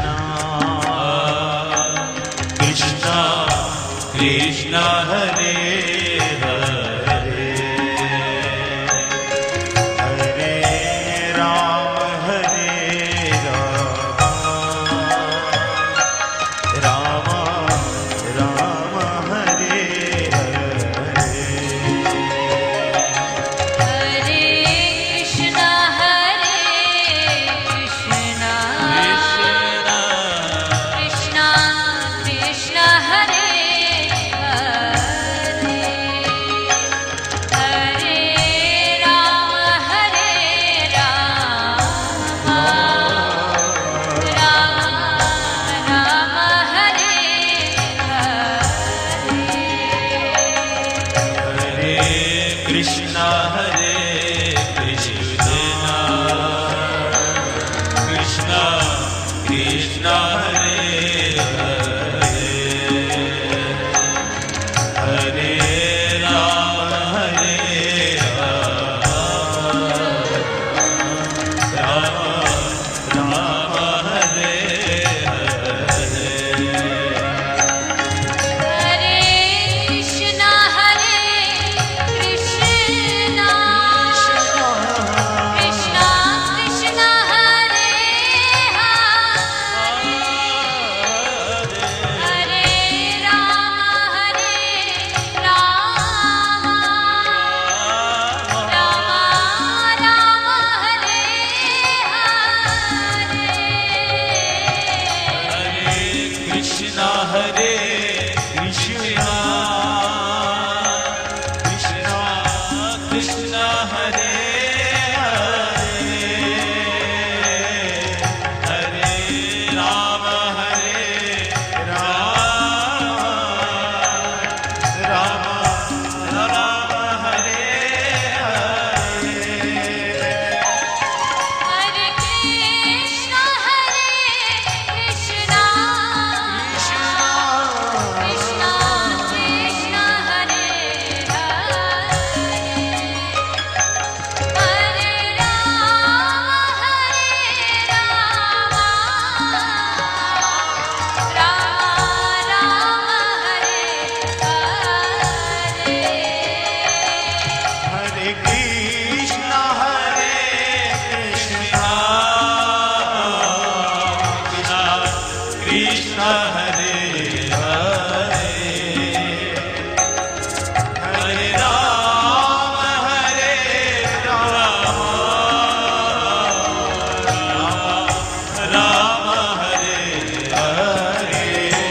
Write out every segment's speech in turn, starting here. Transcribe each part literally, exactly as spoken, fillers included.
कृष्णा हरे हरे हरे राम हरे राम राम राम हरे हरे हरे कृष्णा हरे कृष्णा कृष्णा कृष्णा हरे कृष्णा हरे कृष्णा कृष्णा कृष्णा हरे हरे हरे राम हरे राम राम राम हरे हरे हरे कृष्णा हरे कृष्णा कृष्णा कृष्णा हरे हरे राम हरे राम राम राम हरे हरे कृष्णा हरे कृष्णा कृष्णा कृष्णा हरे हरे हरे राम हरे राम राम राम हरे हरे हरे कृष्णा हरे कृष्णा कृष्णा कृष्णा हरे हरे हरे राम हरे राम राम राम हरे हरे हरे कृष्णा हरे कृष्णा कृष्णा कृष्णा हरे हरे हरे राम हरे राम राम हरे हरे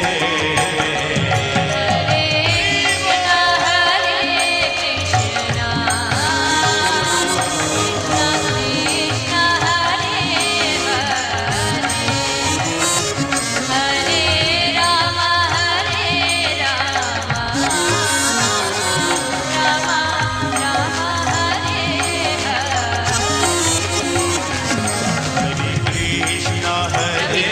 कृष्णा हरे कृष्णा कृष्णा कृष्णा हरे हरे हरे राम हरे राम राम राम हरे हरे कृष्णा हरे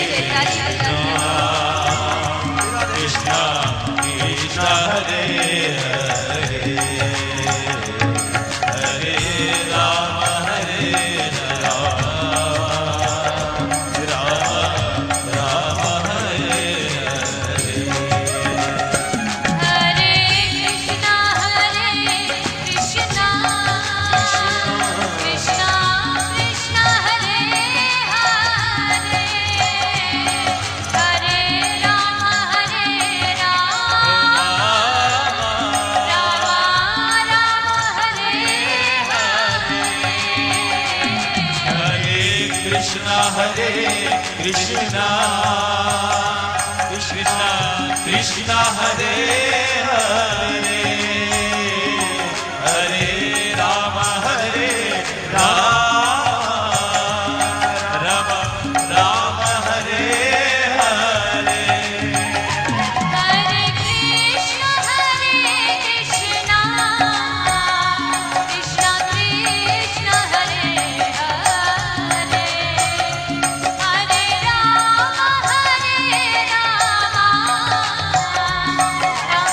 कृष्णा कृष्णा हरे हरे हरे राम हरे राम राम राम हरे हरे हरे कृष्णा हरे कृष्णा कृष्णा कृष्णा हरे हरे हरे राम हरे राम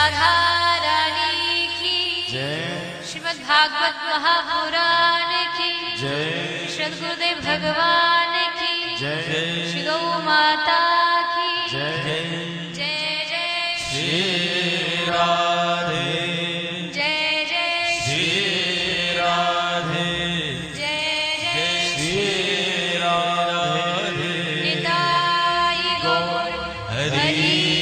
राधा रानी की जय श्रीमद् भागवत महापुराण की जय सद्गुरुदेव भगवान की जय श्री गौ माता की जय जय जय श्री राधे जय जय श्री राधे जय जय श्री राधे निताई गौर हरि